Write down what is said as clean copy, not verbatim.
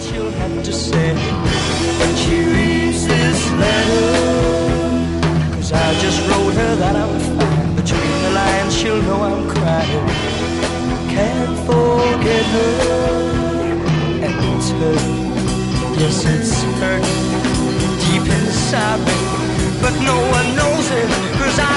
she'll have to say when she reads this letter. 'Cause I just wrote her that I'm fine. Between the lines she'll know I'm crying. Can't forget her, and it's hurt. Yes, it's hurt deep inside me, but no one knows it. 'Cause I